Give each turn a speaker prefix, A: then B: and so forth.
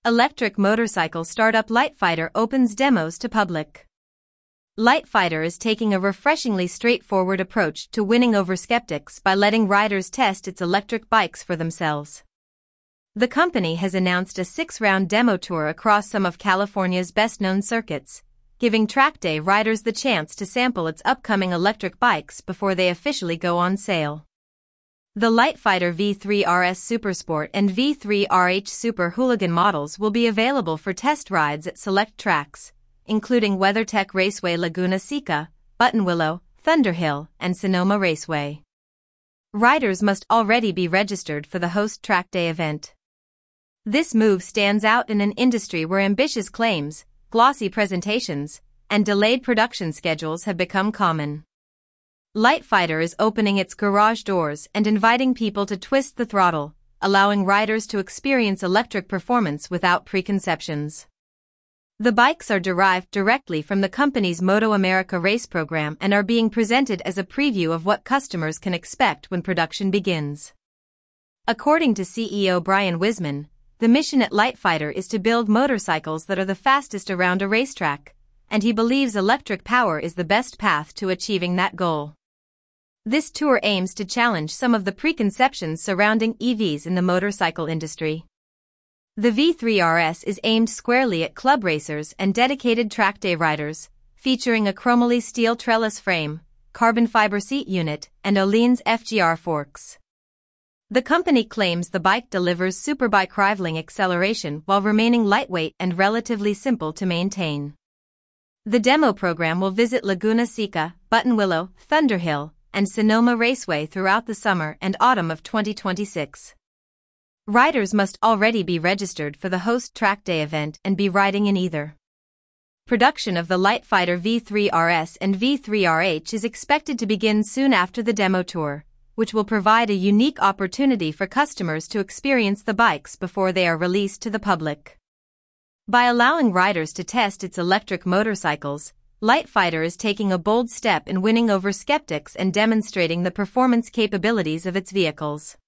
A: Electric motorcycle startup Lightfighter opens demos to public. Lightfighter is taking a refreshingly straightforward approach to winning over skeptics by letting riders test its electric bikes for themselves. The company has announced a 6-round demo tour across some of California's best-known circuits, giving track day riders the chance to sample its upcoming electric bikes before they officially go on sale. The Lightfighter V3 RS Supersport and V3 RH Super Hooligan models will be available for test rides at select tracks, including WeatherTech Raceway Laguna Seca, Buttonwillow, Thunderhill, and Sonoma Raceway. Riders must already be registered for the host track day event. This move stands out in an industry where ambitious claims, glossy presentations, and delayed production schedules have become common. Lightfighter is opening its garage doors and inviting people to twist the throttle, allowing riders to experience electric performance without preconceptions. The bikes are derived directly from the company's Moto America race program and are being presented as a preview of what customers can expect when production begins. According to CEO Brian Wiseman, the mission at Lightfighter is to build motorcycles that are the fastest around a racetrack, and he believes electric power is the best path to achieving that goal. This tour aims to challenge some of the preconceptions surrounding EVs in the motorcycle industry. The V3 RS is aimed squarely at club racers and dedicated track day riders, featuring a chromoly steel trellis frame, carbon fiber seat unit, and Öhlins FGR forks. The company claims the bike delivers superbike rivaling acceleration while remaining lightweight and relatively simple to maintain. The demo program will visit Laguna Seca, Buttonwillow, Thunderhill, and Sonoma Raceway throughout the summer and autumn of 2026. Riders must already be registered for the host track day event and be riding in either. Production of the Lightfighter V3 RS and V3 RH is expected to begin soon after the demo tour, which will provide a unique opportunity for customers to experience the bikes before they are released to the public. By allowing riders to test its electric motorcycles, Lightfighter is taking a bold step in winning over skeptics and demonstrating the performance capabilities of its vehicles.